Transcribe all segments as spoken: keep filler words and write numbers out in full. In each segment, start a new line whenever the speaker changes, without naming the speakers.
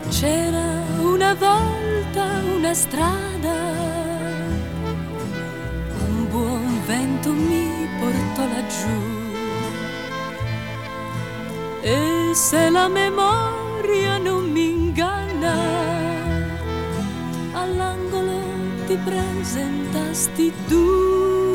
C'era una volta una strada, un buon vento mi portò laggiù, e se la memoria non mi inganna, all'angolo ti presentasti tu.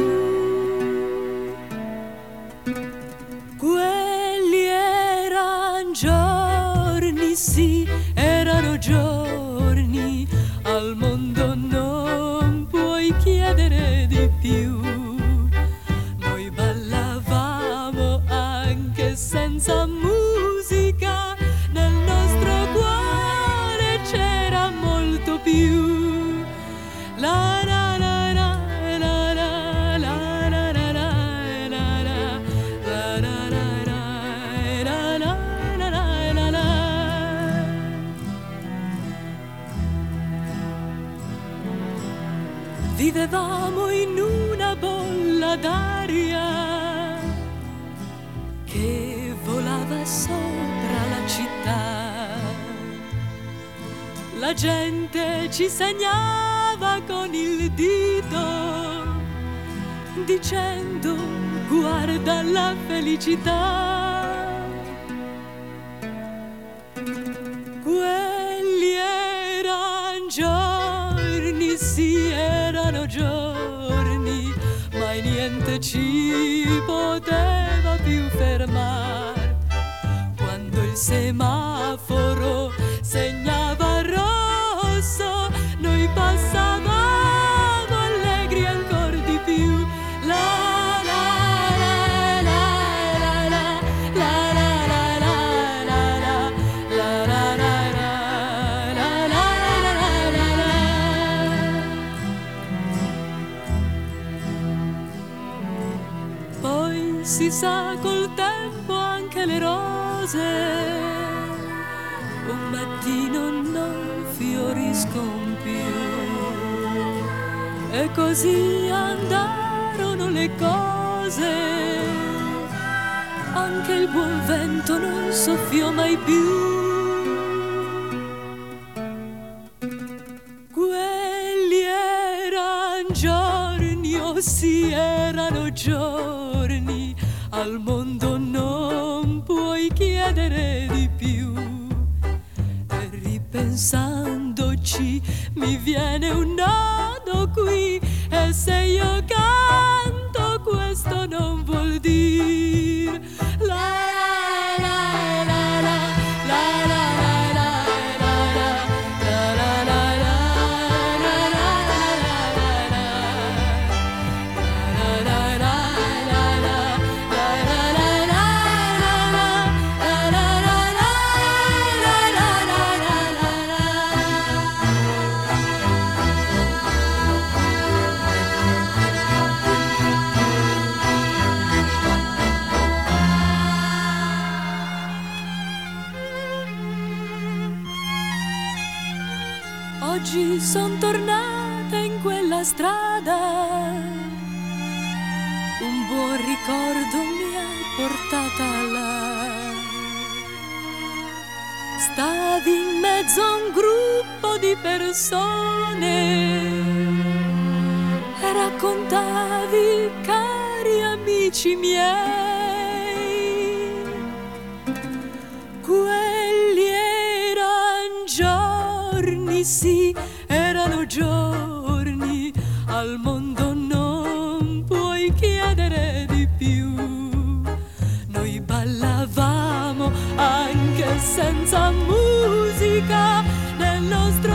Quelli eran giorni, sì, erano giorni, al mondo non puoi chiedere di più. Noi ballavamo anche senza musica, nel nostro cuore c'era molto più. La la la la la la la la la la la la la la la. Vivevamo in una bolla d'aria che volava sopra la città. La gente ci segnava con il dito, dicendo guarda la felicità. Quelli eran giorni, sì, erano giorni, mai niente ci poteva più fermare. Quando il semaforo segnava rosso, noi passavamo allegri ancor di più. La la la la la la la la la la la la la la la la. Poi si sa col tempo anche le rose un mattino non fioriscono più, e così andarono le cose. Anche il buon vento non soffiò mai più. Quelli eran giorni, oh sì, erano giorni, al mondo non puoi chiedere di più. Pensandoci mi viene un nodo qui, e se io canto questo non vuol dire la la la la la la la la la Oggi son tornata in quella strada, un buon ricordo mi ha portata là. Stavi in mezzo a un gruppo di persone e raccontavi, cari amici miei, quelli eran giorni, sì, erano giorni, al mondo non puoi chiedere di più. Noi ballavamo anche senza musica nel nostro